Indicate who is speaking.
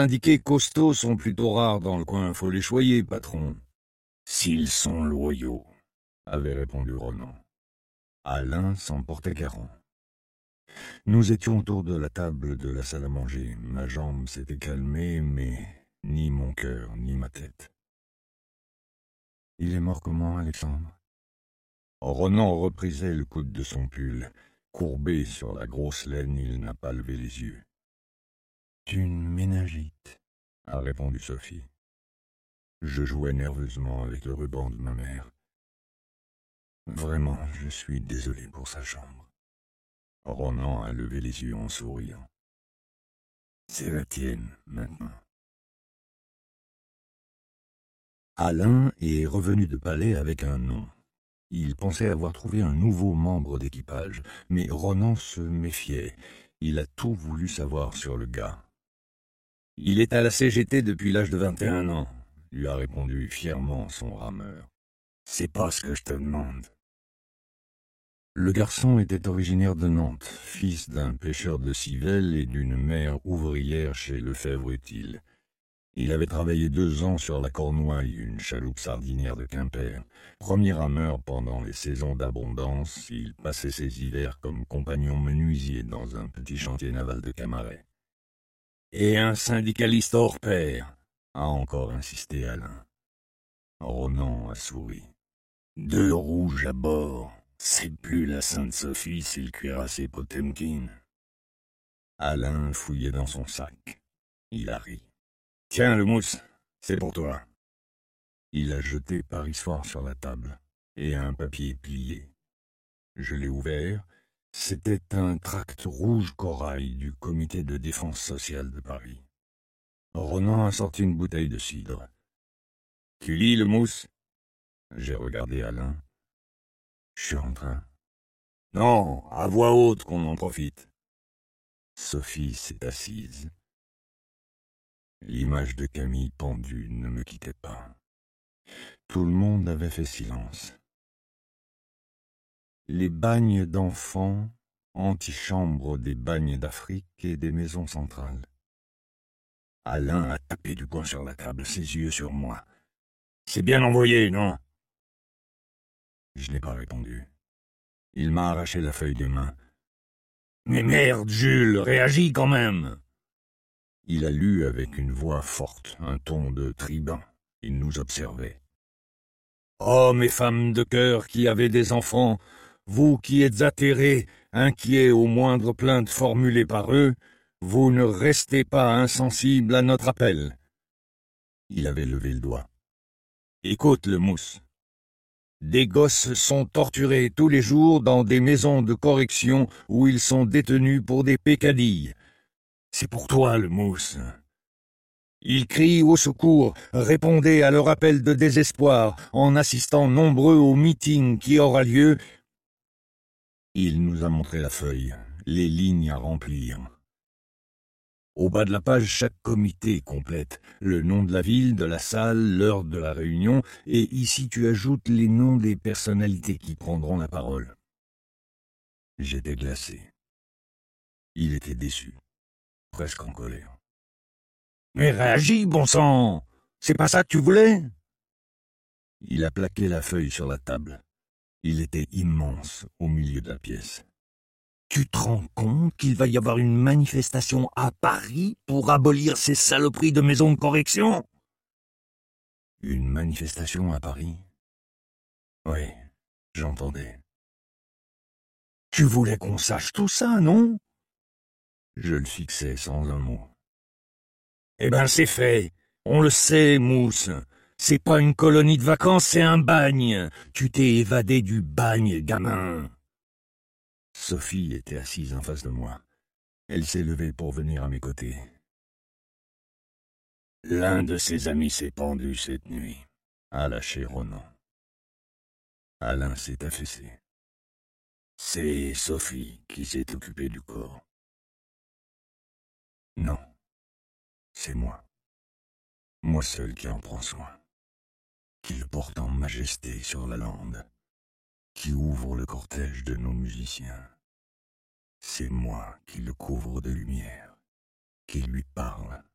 Speaker 1: indiqués costauds sont plutôt rares dans le coin, faut les choyer, patron. S'ils sont loyaux, avait répondu Ronan. Alain s'en portait garant. Nous étions autour de la table de la salle à manger. Ma jambe s'était calmée, mais ni mon cœur, ni ma tête. Il est mort comment, Alexandre? Ronan reprisait le coude de son pull. Courbé sur la grosse laine, il n'a pas levé les yeux. D'une méningite, a répondu Sophie. Je jouais nerveusement avec le ruban de ma mère. Vraiment, je suis désolé pour sa chambre. Ronan a levé les yeux en souriant. C'est la tienne, maintenant. Alain est revenu de Palais avec un nom. Il pensait avoir trouvé un nouveau membre d'équipage, mais Ronan se méfiait. Il a tout voulu savoir sur le gars. « Il est à la CGT depuis l'âge de 21 ans, » lui a répondu fièrement son rameur. « C'est pas ce que je te demande. » Le garçon était originaire de Nantes, fils d'un pêcheur de civelle et d'une mère ouvrière chez Lefebvre-Utile. Il avait travaillé 2 ans sur la Cornouaille, une chaloupe sardinière de Quimper. Premier rameur pendant les saisons d'abondance, il passait ses hivers comme compagnon menuisier dans un petit chantier naval de Camaret. « Et un syndicaliste hors pair », a encore insisté Alain. Ronan a souri. « 2 rouges à bord, c'est plus la Sainte-Sophie, c'est le cuirassé Potemkin. » Alain fouillait dans son sac. Il a ri. « Tiens, le mousse, c'est pour toi. » Il a jeté Paris Soir sur la table, et un papier plié. Je l'ai ouvert. C'était un tract rouge corail du comité de défense sociale de Paris. Ronan a sorti une bouteille de cidre. « Tu lis, le mousse ?» J'ai regardé Alain. « Je suis en train. »« Non, à voix haute qu'on en profite. » Sophie s'est assise. L'image de Camille pendue ne me quittait pas. Tout le monde avait fait silence. Les bagnes d'enfants, antichambres des bagnes d'Afrique et des maisons centrales. Alain a tapé du poing sur la table, ses yeux sur moi. « C'est bien envoyé, non ?» Je n'ai pas répondu. Il m'a arraché la feuille des mains. « Mais merde, Jules, réagis quand même !» Il a lu avec une voix forte, un ton de tribun. Il nous observait. « Hommes et femmes de cœur qui avez des enfants, vous qui êtes atterrés, inquiets aux moindres plaintes formulées par eux, vous ne restez pas insensibles à notre appel. » Il avait levé le doigt. « Écoute, le mousse. Des gosses sont torturés tous les jours dans des maisons de correction où ils sont détenus pour des peccadilles. C'est pour toi, le mousse. Ils crient au secours, répondez à leur appel de désespoir en assistant nombreux au meeting qui aura lieu. » Il nous a montré la feuille, les lignes à remplir. Au bas de la page, chaque comité complète le nom de la ville, de la salle, l'heure de la réunion, et ici tu ajoutes les noms des personnalités qui prendront la parole. J'étais glacé. Il était déçu, presque en colère. « Mais réagis, bon sang! C'est pas ça que tu voulais ?» Il a plaqué la feuille sur la table. Il était immense au milieu de la pièce. Tu te rends compte qu'il va y avoir une manifestation à Paris pour abolir ces saloperies de maisons de correction? Une manifestation à Paris? Oui, j'entendais. Tu voulais qu'on sache tout ça, non? Je le fixais sans un mot. Eh ben c'est fait. On le sait, mousse. C'est pas une colonie de vacances, c'est un bagne. Tu t'es évadé du bagne, gamin. Sophie était assise en face de moi. Elle s'est levée pour venir à mes côtés. « L'un de ses amis s'est pendu cette nuit, » a lâché Ronan. Alain s'est affaissé. C'est Sophie qui s'est occupée du corps. Non, c'est moi. Moi seul qui en prends soin. Qui le porte en majesté sur la lande. Qui ouvre le cortège de nos musiciens. C'est moi qui le couvre de lumière, qui lui parle